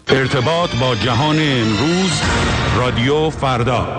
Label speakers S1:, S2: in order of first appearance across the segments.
S1: ارتباط با جهان امروز، رادیو فردا.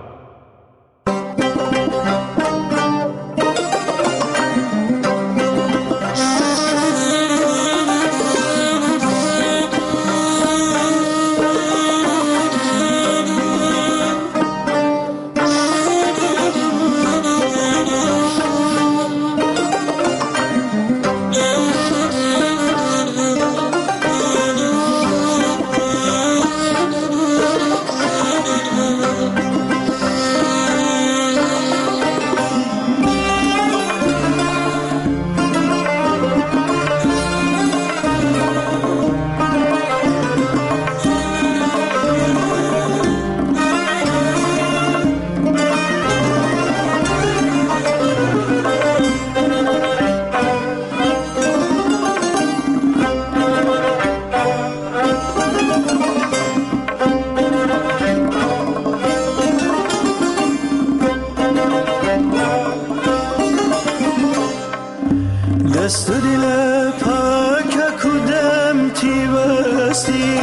S2: دست دل پاک کدام تیوستی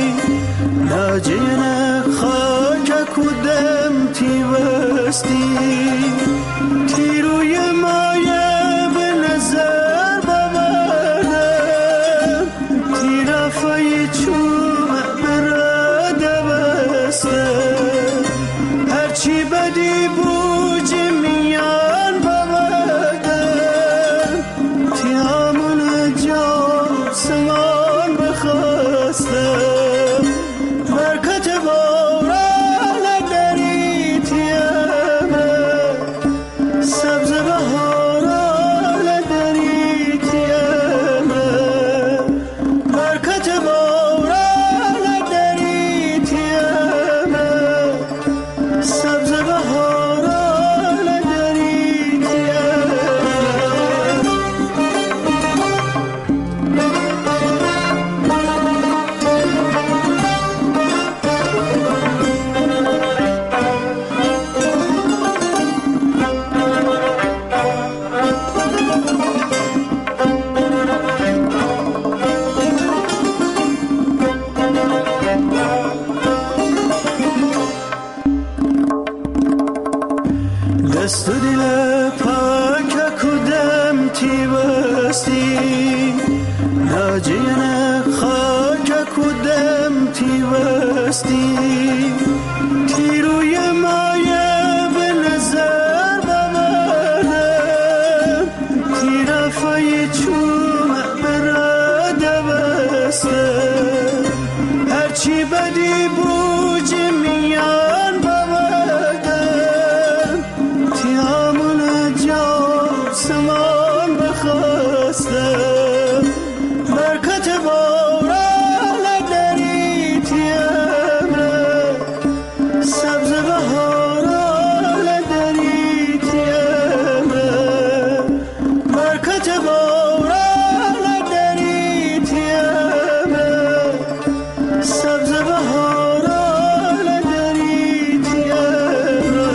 S2: ناجین خاک کدام تیوستی تیروی مایه به نظر ببردم تیرافای چوب براده بسته هرچی بدی بوج میان ببردم تیامون جام سمان بخواستم برکت باران دری تیامه سبز بهاران دری تیامه برکت باران دری تیامه سبز بهاران دری تیامه دست دل پاک کدام تیوستی ناجین خاک کدام تیوستی تیروی مایه به نظر ببردم تیرافای چوب براده بسته هرچی بدی بوج میان ببردم تیامون جام سمان بخواستم برکت باران دری تیامه سبز بهاران دری تیامه برکت باران دری تیامه سبز بهاران دری تیامه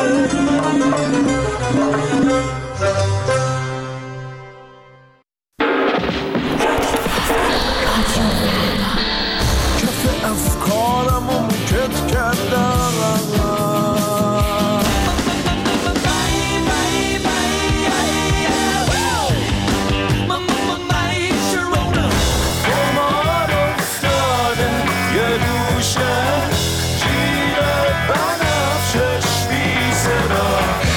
S3: کف افکارم و موکت کردم قمار افتاده یه دوشه جیب بنفشش بی صدا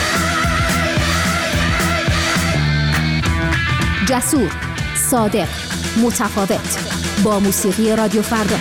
S4: جسور، صادق، متفاوت، با موسیقی رادیو فردا.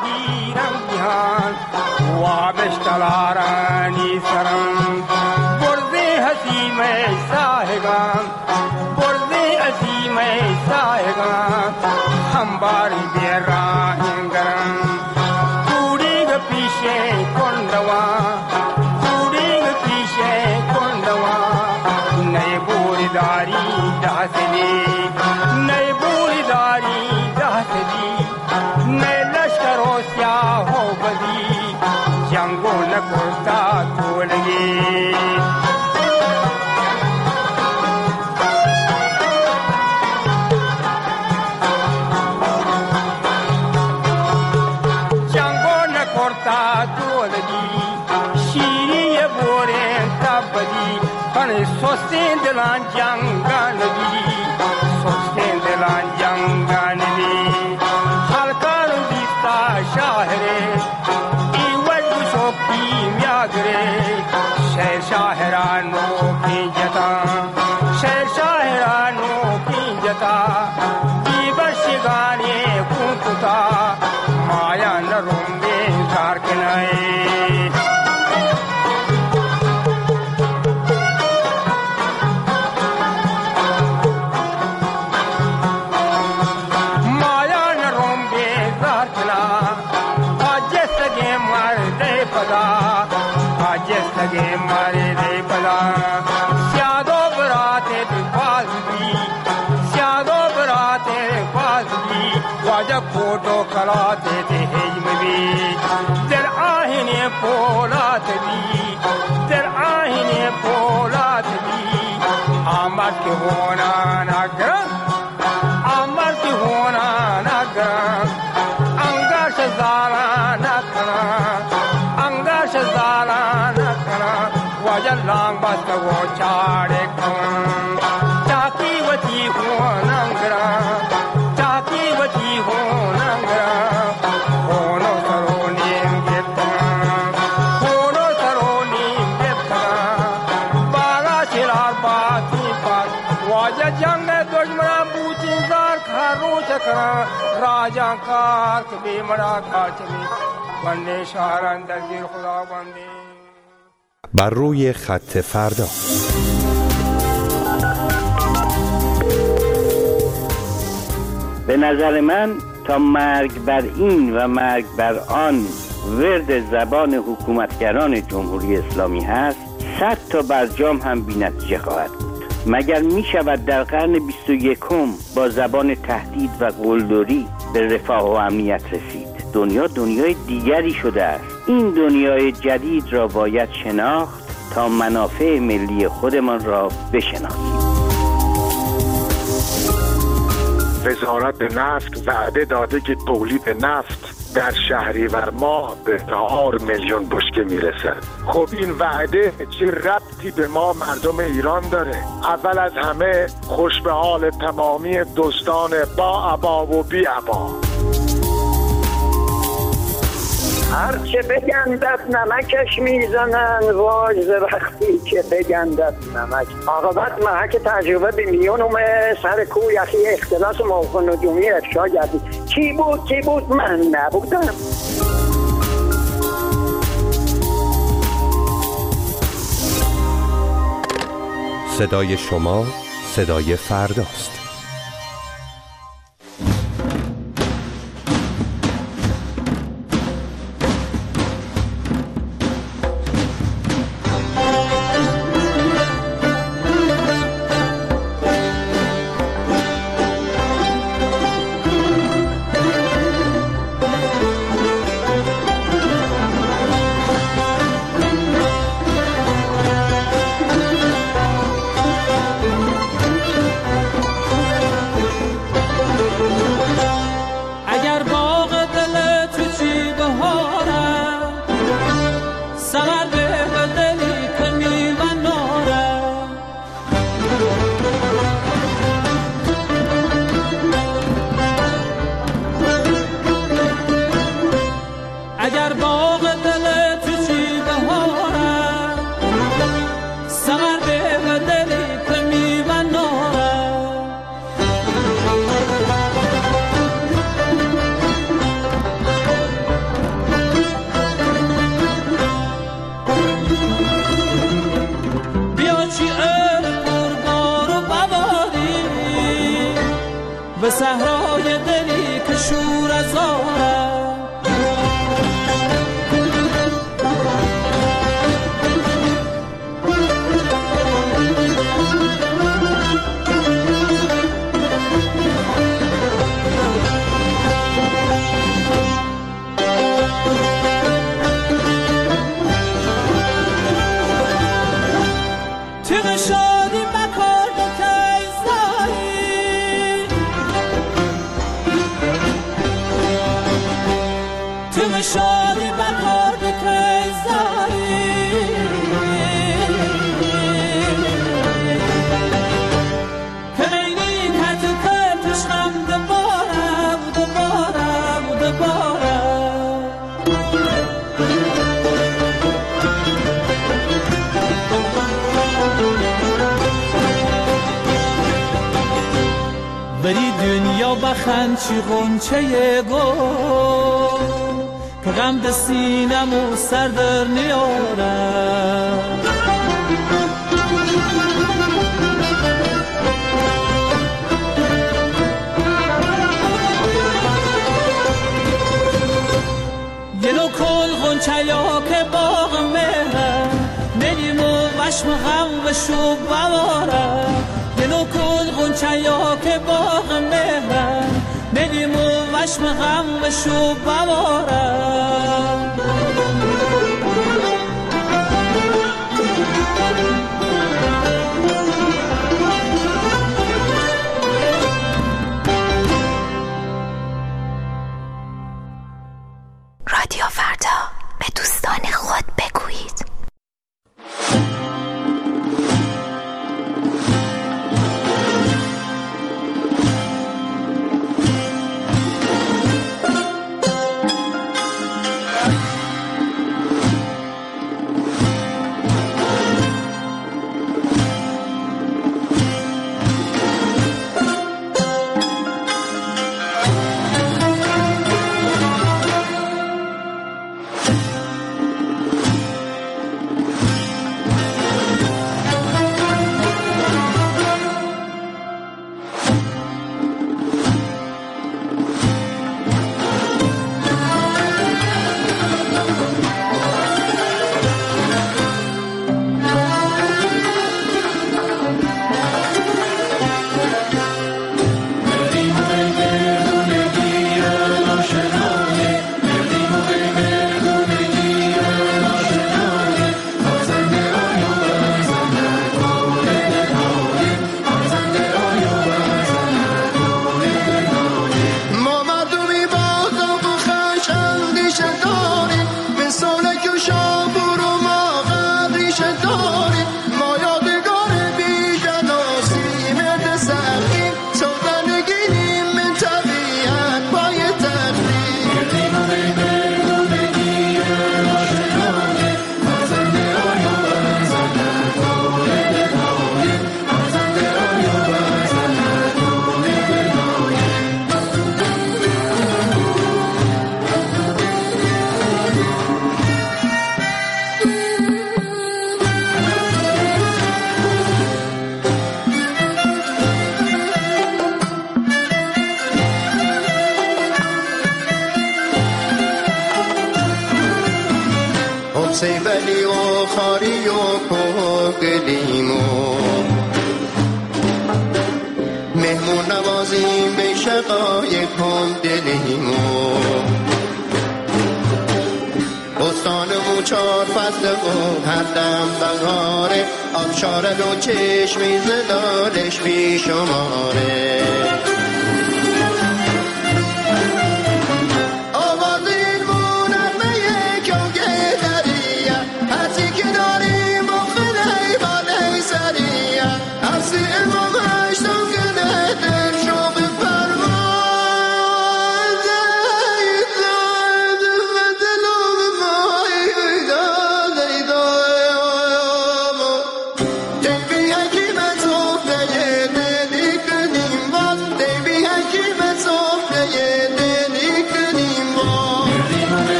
S5: گیرم بیان و بشتلارانی سرم برده حسیم ساهگان برده عظیم ساهگان همبار بیران گرم کوری پیشه کندوا کوری پیشه کندوا نئی بورداری داسلی نئی بورداری داسلی نئی لشکر و سیاہ و بدی جنگو نکرتا تولگی جنگو نکرتا تولگی شیری بوره تبدی پن سوستین دلان جنگان بی سوستین دلان جنگان بی خلقان بیستا شاهره ای وجد شوکی میاگره شهر شاهرانو کی جتا شهر شاهرانو کی جتا ای برشگانی کنکتا مایا نرومبه زارکنای आजे मारे रे बला स्यादो बराते बाजवी स्यादो बराते बाजवी वाजा फोटो कराते थे हेजमवी दर आहिने पोलात दी दर आहिने पोलात दी आमर के होना नगर आमर के होना नगर अंगाश जारा नकरा अंगाश जारा वाजा लांग बस्ता वो चारे कौन चाकी वची हो नंगरा चाकी वची हो नंगरा होनो सरोनी गेता होनो सरोनी गेता बारा चिरार बाती बात वाजा जंग दुश्मना बूचिंदार खारो चकरा राजा कार कभी मरा खाचमी बंदे शहरन दलगीर खुदा बंदे
S6: بر روی خط فردا.
S7: به نظر من تا مرگ بر این و مرگ بر آن ورد زبان حکومتگران جمهوری اسلامی هست 100 تا برجام هم بی‌نتیجه خواهد بود. مگر می شود در قرن 21 با زبان تهدید و قلدری به رفاه و امنیت رسید؟ دنیا دنیای دیگری شده است. این دنیای جدید را باید شناخت تا منافع ملی خودمان را بشناسیم.
S8: وزارت نفت وعده داده که تولید نفت در شهریور ماه به 4 میلیون بشکه میرسد. خب این وعده چه ربطی به ما مردم ایران داره؟ اول از همه خوش به حال تمامی دوستان با عبا و بی عبا.
S9: هرچه بگندد نمکش میزنن واج وقتی که بگندد نمک. عاقبت محک تجربه به میونم سر کوی یخی اختلاس موقع نجومی افشا گردید. کی بود من نبودم.
S6: صدای شما صدای فرداست.
S3: صحرای دلی که شور از آرد شادی بکار بکی زایی که اینی کت کتش غم دبارم دبارم دبارم بری دنیا بخند چی غنچه گل که غم ده سینم و سر در نیارم یه نو کل غنچه یا که باغ مهرم نیم و وشم غم و شوب بوارم یه نو کل غنچه یا که باغ مهرم نیم و وشم غم و شوب بوارم
S4: رادیو فردا، به دوستان خود بگویید.
S2: سیبلی و خاری و کوگلیم و مهمون نوازیم به شقای کن دلیم و بستانمون 4 فصل و هر دم بهاره آبشاره و چشمی زدارش بی شماره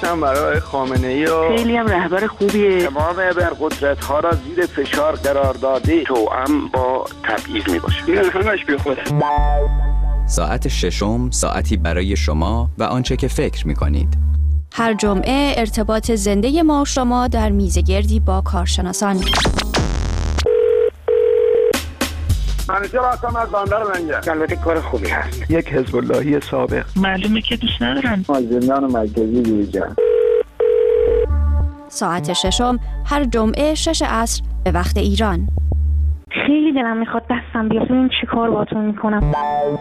S10: داشتم برای خامنه‌ای و
S7: خیلی هم رهبر خوبیه.
S8: تمام ابرقدرت‌ها را زیر فشار قرار داده توأم با تبعیض میباشه.
S10: این همش بی خوده.
S11: ساعت ششم، ساعتی برای شما و آنچه که فکر می‌کنید.
S12: هر جمعه ارتباط زنده ما و شما در میزگردی با کارشناسان.
S8: منیجر هستم از بندر لنگر. البته کار خوبی هست.
S10: یک حزب اللهی سابق.
S7: معلومه که دوست ندارن.
S8: زندان مرکزی دیجان.
S12: ساعت ششم هر جمعه 6 عصر به وقت ایران.
S4: خیلی دلم میخواد دستم بیاد ببینم چی کار باهاتون میکنم.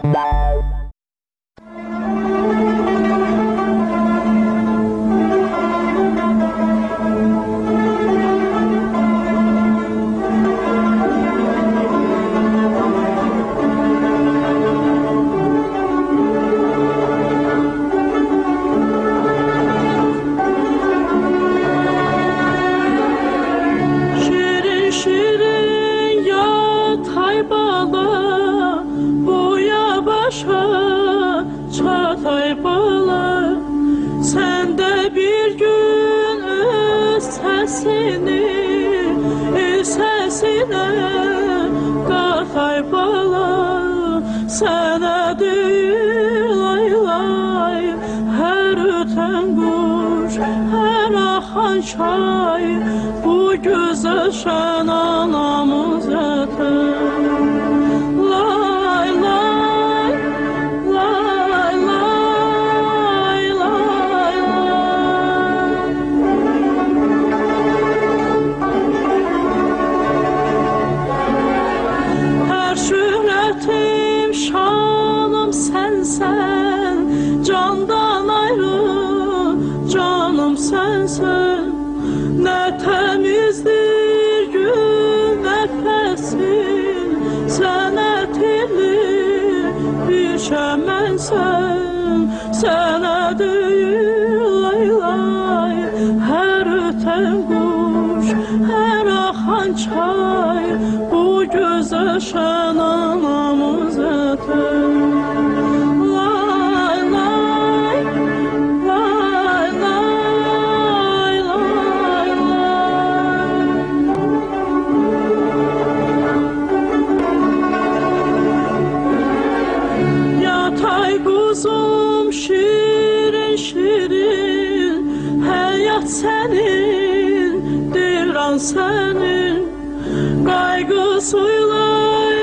S3: Çay bu güzel şen anamız yeter. Lay lay lay lay lay her şöhretim şanım sensen, candan ayrı canım sensen. Ne temizdir gün nefesin, sen etili bir çemensen. Sana değil lay lay her öten kuş, her akan çay, bu güzel şen anamız yeter. Senin, devran senin, kaygısıyla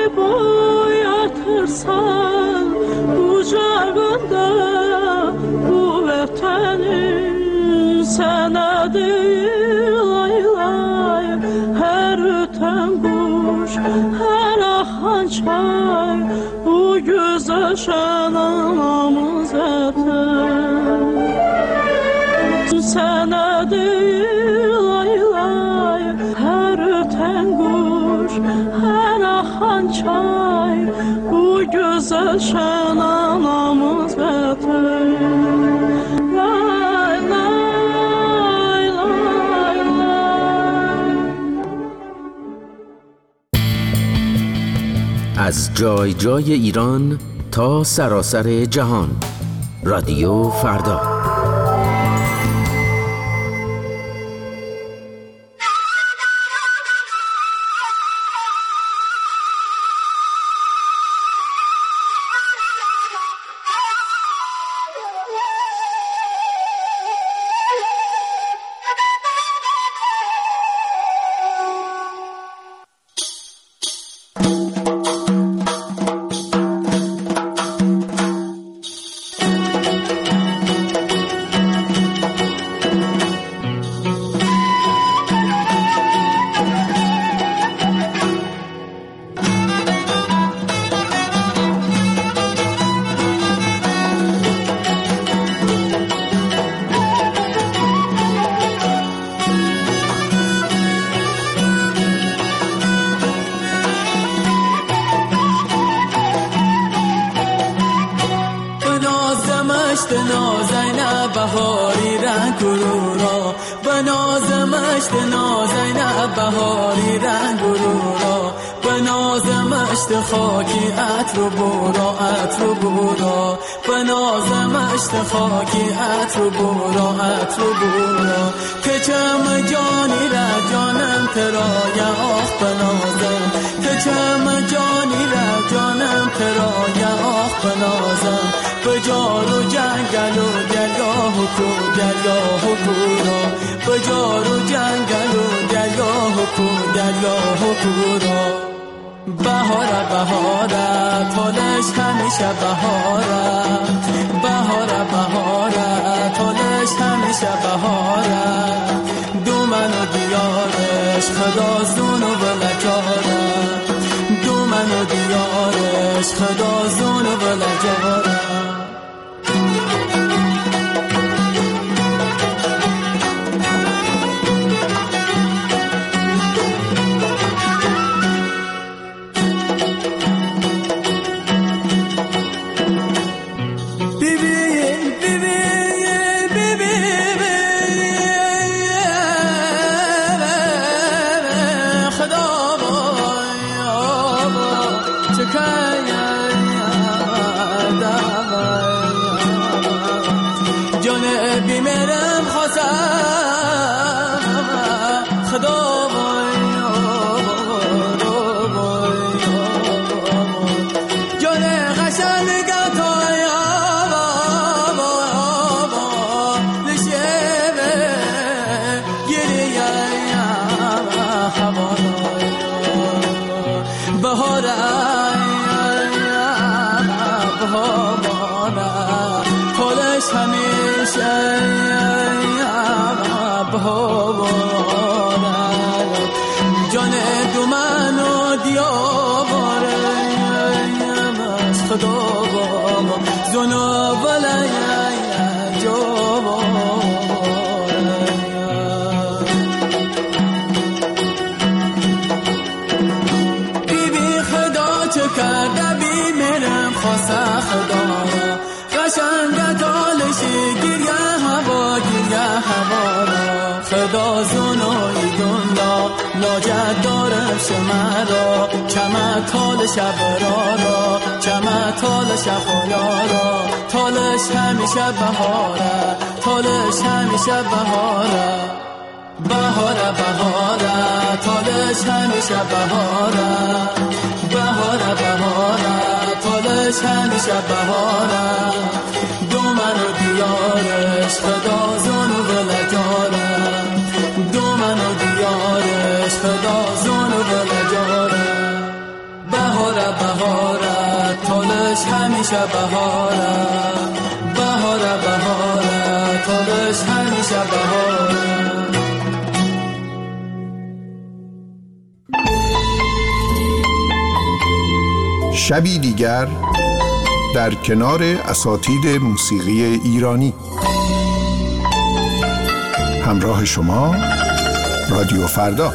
S3: boyatırsan kucağında bu vatanın. Sana değil lay lay her öten kuş, her akan çay, bu güzel şen anamız yeter. Sana değil lay lay her öten kuş, her akan çay, bu güzel şen anamız yeter. Lay lay lay lay.
S13: از جای جای ایران تا سراسر جهان. رادیو فردا.
S3: بهاری رنگ گرورا بنازمش نازینه بهاری رنگ گرورا بنازمش مشت خاکی عطر و برا عطر و برا بنازم مشت خاکی عطر و برا عطر و برا که چم جانی را جانم ترای آخ بنازم که چم جانی را جانم ترای آخ بنازم بجار و جنگل و درگاه و کو درگاه و کورا بجار و جنگل و درگاه و کو درگاه و کورا بهاره بهاره تالش همیشه بهاره بهاره بهاره تالش همیشه بهاره دومن و دیارش خدا زون و ولجاره دومن و دیارش خدا زون و ولجاره جان دومن و دیاره خدا با زنا ولی بی بی خدا چه کرده بی میرم خواست خدا قشنگ دالشی گریه هوا گریه هوا را خدا زنای دنیا لاجت دارم شمرا چمه تال شب را چمه تال شب را تالش همیشه بهاره تالش همیشه بهاره بهاره بهاره تالش همیشه بهاره بهاره بهاره تالش همیشه بهاره دومن و دیارش خدا زن و ولجاره دومن و دیارش خدا زن و ولجاره بهاره بهاره تالش همیشه بهاره بهاره بهاره تالش همیشه بهاره
S14: شبی دیگر در کنار اساتید موسیقی ایرانی همراه شما رادیو فردا.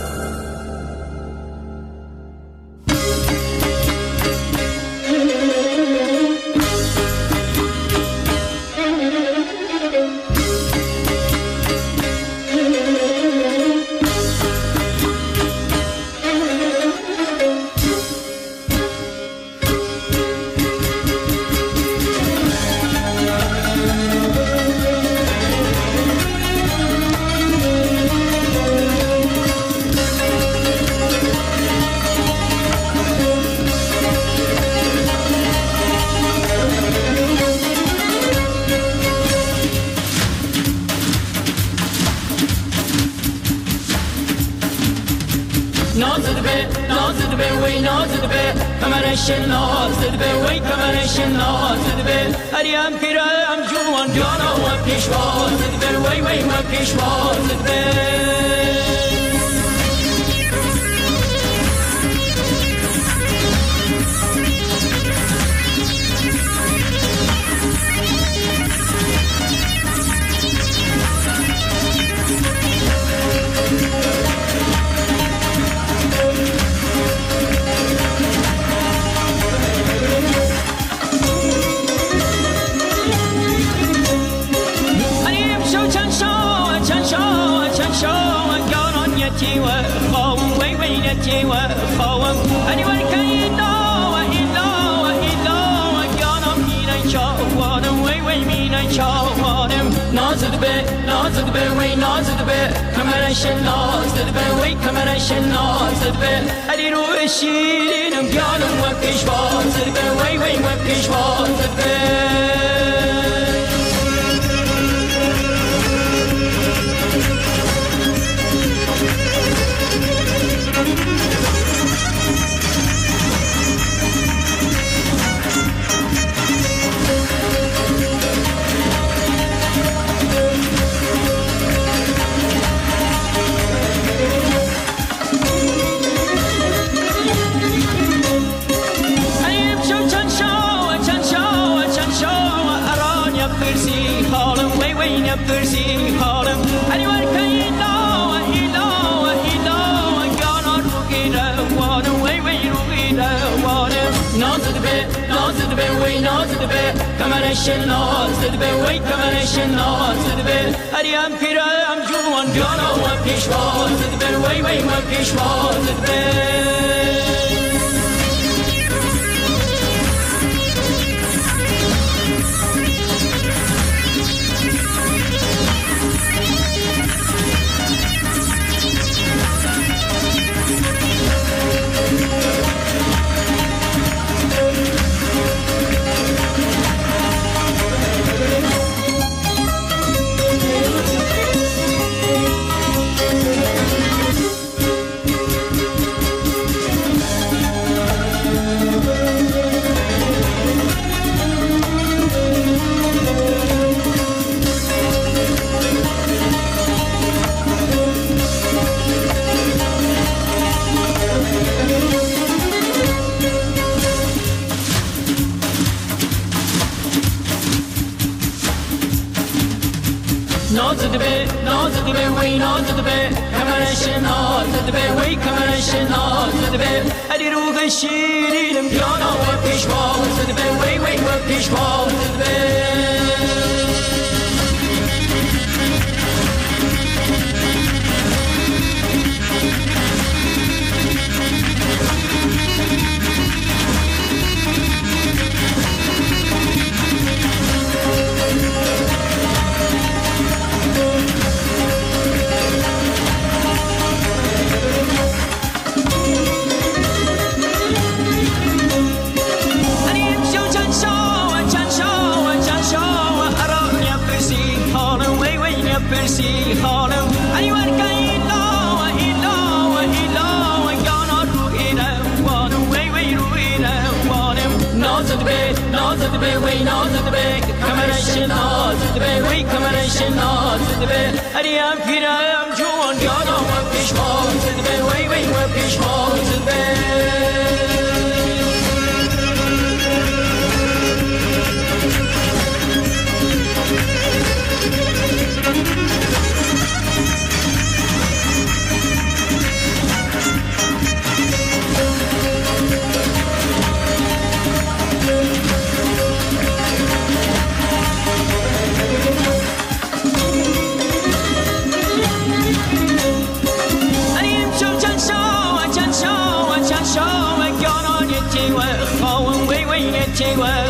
S3: هریم پیرم جوان جانا و پیشواز بر وی وی و پیشواز و خواهم وی ویلتی و خواهم هنی ورکی وی مینای چاوانم نازد به وی نازد به کمرش نازد به وی کمرش نازد به علی رو شیرینم گیانم و پیشوازد به وی و پیشوازد به Percy Harlem, anyone can you know, gonna look it up, one away, look it up, one. Nose of the bed, way, nose of the bed, combination, nose of the bed, way, combination, nose of the bed. I'm Peter, I'm John, gonna what fish was of the bed, way, what fish was of the bed. Nose of the bed, way, nose of the bed, combination, nose of the bed, way, combination, nose of the bed. I did all the shit in piano, what fish balls of the bed, way, what fish balls of the bed. Percy Harlem, anyone can you know, gonna do it out, one way, do it out, one. Nose of the bed, way, nose of the bed, combination, nose of the bed, way, combination, nose of the bed. I'm Peter, I'm John, gonna what fish balls of the bed, way, what fish balls of the bed. She was